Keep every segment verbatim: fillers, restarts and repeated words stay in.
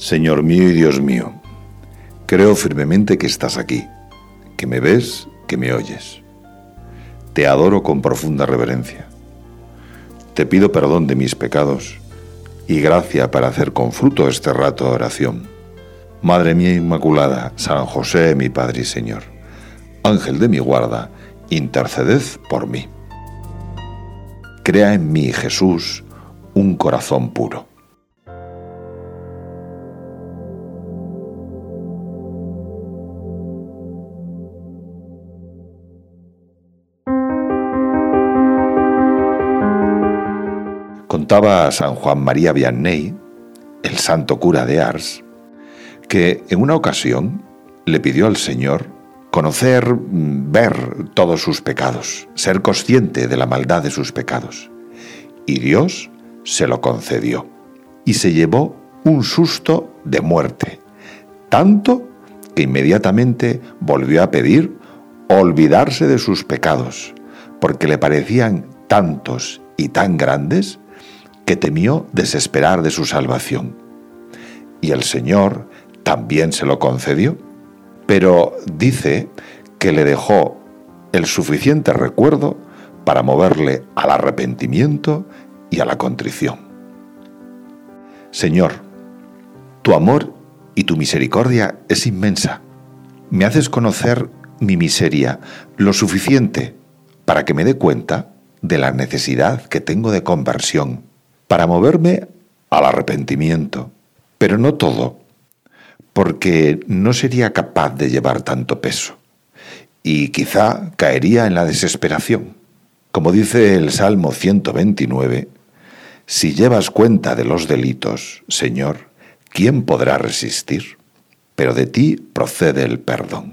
Señor mío y Dios mío, creo firmemente que estás aquí, que me ves, que me oyes. Te adoro con profunda reverencia. Te pido perdón de mis pecados y gracia para hacer con fruto este rato de oración. Madre mía Inmaculada, San José, mi Padre y Señor, Ángel de mi guarda, interceded por mí. Crea en mí, Jesús, un corazón puro. Contaba a San Juan María Vianney, el santo cura de Ars, que en una ocasión le pidió al Señor conocer, ver todos sus pecados, ser consciente de la maldad de sus pecados. Y Dios se lo concedió. Y se llevó un susto de muerte, tanto que inmediatamente volvió a pedir olvidarse de sus pecados, porque le parecían tantos y tan grandes que temió desesperar de su salvación. Y el Señor también se lo concedió, pero dice que le dejó el suficiente recuerdo para moverle al arrepentimiento y a la contrición. Señor, tu amor y tu misericordia es inmensa. Me haces conocer mi miseria lo suficiente para que me dé cuenta de la necesidad que tengo de conversión, para moverme al arrepentimiento, pero no todo, porque no sería capaz de llevar tanto peso, y quizá caería en la desesperación. Como dice el Salmo ciento veintinueve, si llevas cuenta de los delitos, Señor, ¿quién podrá resistir? Pero de ti procede el perdón.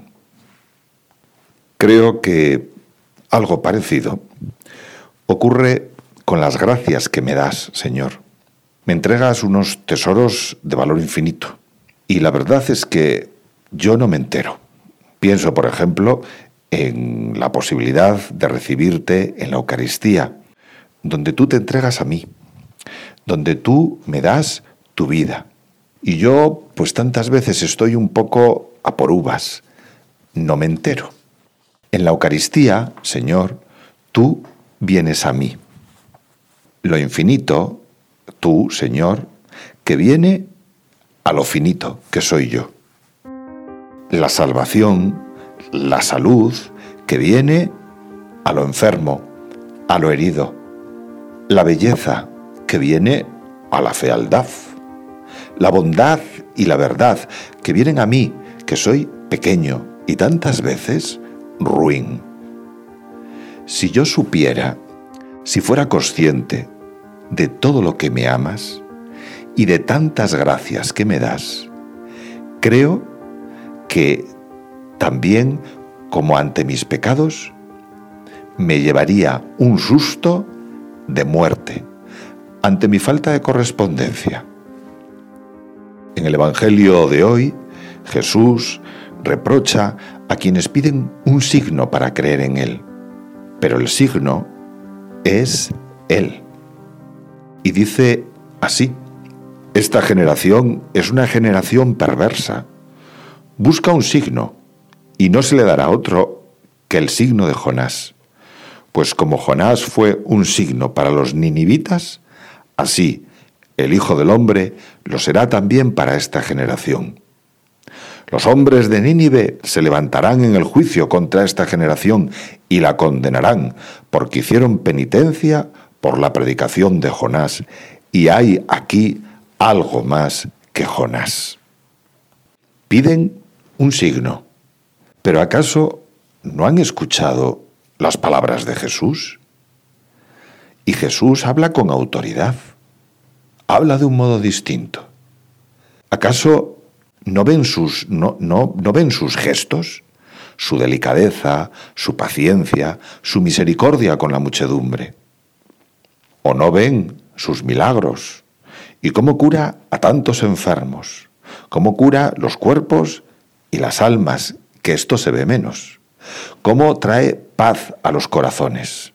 Creo que algo parecido ocurre con las gracias que me das, Señor. Me entregas unos tesoros de valor infinito. Y la verdad es que yo no me entero. Pienso, por ejemplo, en la posibilidad de recibirte en la Eucaristía, donde tú te entregas a mí, donde tú me das tu vida. Y yo, pues tantas veces estoy un poco a por uvas. No me entero. En la Eucaristía, Señor, tú vienes a mí. Lo infinito, tú, Señor, que viene a lo finito, que soy yo. La salvación, la salud, que viene a lo enfermo, a lo herido. La belleza, que viene a la fealdad. La bondad y la verdad, que vienen a mí, que soy pequeño y tantas veces ruin. Si yo supiera, si fuera consciente de todo lo que me amas y de tantas gracias que me das, creo que también, como ante mis pecados, me llevaría un susto de muerte ante mi falta de correspondencia. En el Evangelio de hoy, Jesús reprocha a quienes piden un signo para creer en Él, pero el signo es Él. Y dice así: esta generación es una generación perversa. Busca un signo, y no se le dará otro que el signo de Jonás. Pues como Jonás fue un signo para los ninivitas, así el Hijo del Hombre lo será también para esta generación. Los hombres de Nínive se levantarán en el juicio contra esta generación y la condenarán, porque hicieron penitencia por la predicación de Jonás, y hay aquí algo más que Jonás. Piden un signo, pero ¿acaso no han escuchado las palabras de Jesús? Y Jesús habla con autoridad, habla de un modo distinto. ¿Acaso no ven sus, no, no, no ven sus gestos, su delicadeza, su paciencia, su misericordia con la muchedumbre? ¿O no ven sus milagros? ¿Y cómo cura a tantos enfermos? ¿Cómo cura los cuerpos y las almas, que esto se ve menos? ¿Cómo trae paz a los corazones?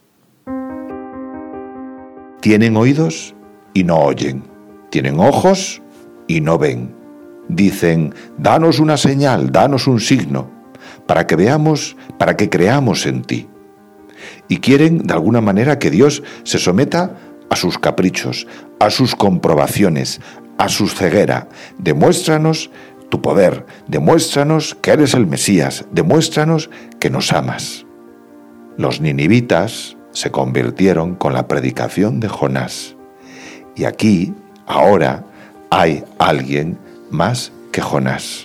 Tienen oídos y no oyen, tienen ojos y no ven, Dicen, danos una señal, danos un signo, para que veamos, para que creamos en ti. Y quieren, de alguna manera, que Dios se someta a sus caprichos, a sus comprobaciones, a su ceguera. Demuéstranos tu poder, demuéstranos que eres el Mesías, demuéstranos que nos amas. Los ninivitas se convirtieron con la predicación de Jonás. Y aquí, ahora, hay alguien más que Jonás.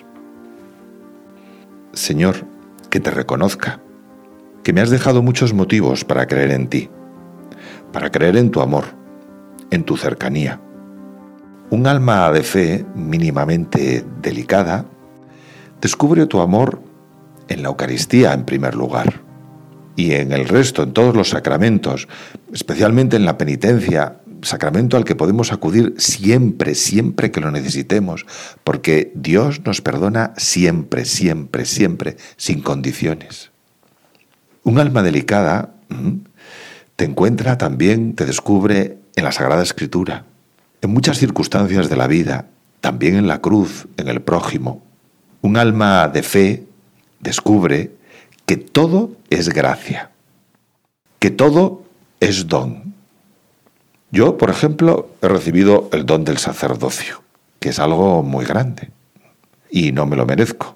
Señor, que te reconozca, que me has dejado muchos motivos para creer en ti, para creer en tu amor, en tu cercanía. Un alma de fe mínimamente delicada descubre tu amor en la Eucaristía en primer lugar y en el resto, en todos los sacramentos, especialmente en la penitencia, sacramento al que podemos acudir siempre, siempre que lo necesitemos, porque Dios nos perdona siempre, siempre, siempre, sin condiciones. Un alma delicada te encuentra también, te descubre en la Sagrada Escritura, en muchas circunstancias de la vida, también en la cruz, en el prójimo. Un alma de fe descubre que todo es gracia, que todo es don. Yo, por ejemplo, he recibido el don del sacerdocio, que es algo muy grande, y no me lo merezco.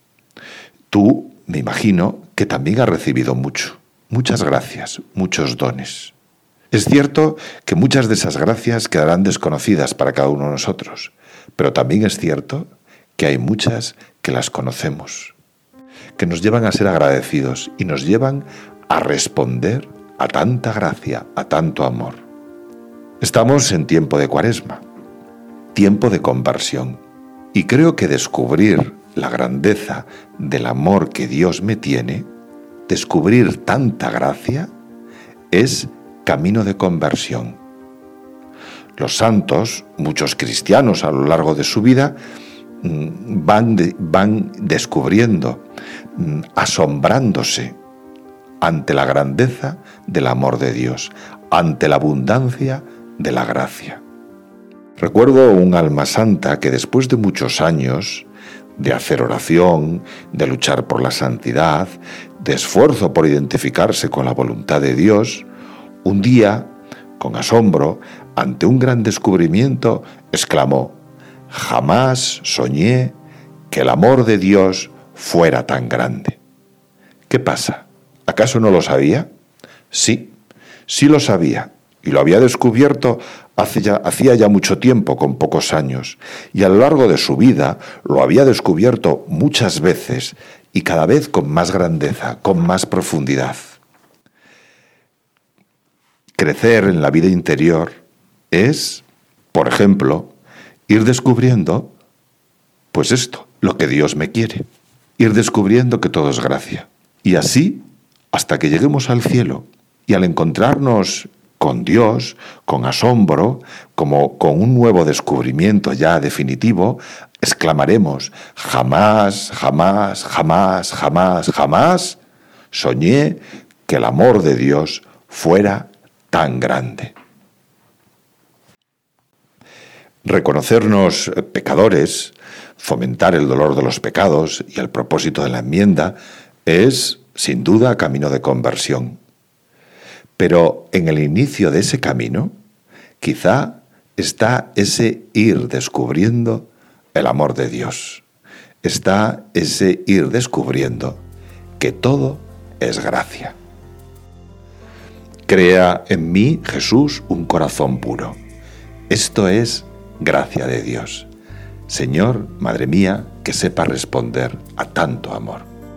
Tú, me imagino, que también has recibido mucho, muchas gracias, muchos dones. Es cierto que muchas de esas gracias quedarán desconocidas para cada uno de nosotros, pero también es cierto que hay muchas que las conocemos, que nos llevan a ser agradecidos y nos llevan a responder a tanta gracia, a tanto amor. Estamos en tiempo de Cuaresma, tiempo de conversión, y creo que descubrir la grandeza del amor que Dios me tiene, descubrir tanta gracia, es camino de conversión. Los santos, muchos cristianos a lo largo de su vida, van, de, van descubriendo, asombrándose ante la grandeza del amor de Dios, ante la abundancia de la gracia. Recuerdo un alma santa que después de muchos años de hacer oración, de luchar por la santidad, de esfuerzo por identificarse con la voluntad de Dios, un día, con asombro, ante un gran descubrimiento, exclamó: «Jamás soñé que el amor de Dios fuera tan grande». ¿Qué pasa? ¿Acaso no lo sabía? Sí, sí lo sabía, y lo había descubierto hace ya, hacía ya mucho tiempo, con pocos años, y a lo largo de su vida lo había descubierto muchas veces, y cada vez con más grandeza, con más profundidad. Crecer en la vida interior es, por ejemplo, ir descubriendo, pues esto, lo que Dios me quiere, ir descubriendo que todo es gracia, y así hasta que lleguemos al cielo, y al encontrarnos con Dios, con asombro, como con un nuevo descubrimiento ya definitivo, exclamaremos: «Jamás, jamás, jamás, jamás, jamás soñé que el amor de Dios fuera tan grande». Reconocernos pecadores, fomentar el dolor de los pecados y el propósito de la enmienda es, sin duda, camino de conversión. Pero en el inicio de ese camino, quizá está ese ir descubriendo el amor de Dios. Está ese ir descubriendo que todo es gracia. Crea en mí, Jesús, un corazón puro. Esto es gracia de Dios. Señor, Madre mía, que sepa responder a tanto amor.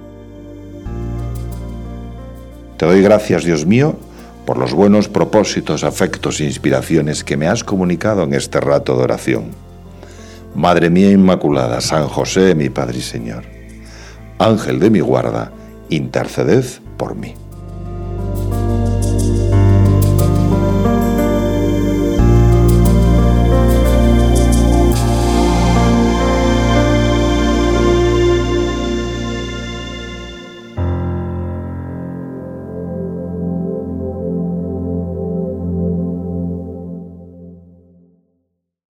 Te doy gracias, Dios mío, por los buenos propósitos, afectos e inspiraciones que me has comunicado en este rato de oración. Madre mía Inmaculada, San José, mi Padre y Señor, Ángel de mi guarda, interceded por mí.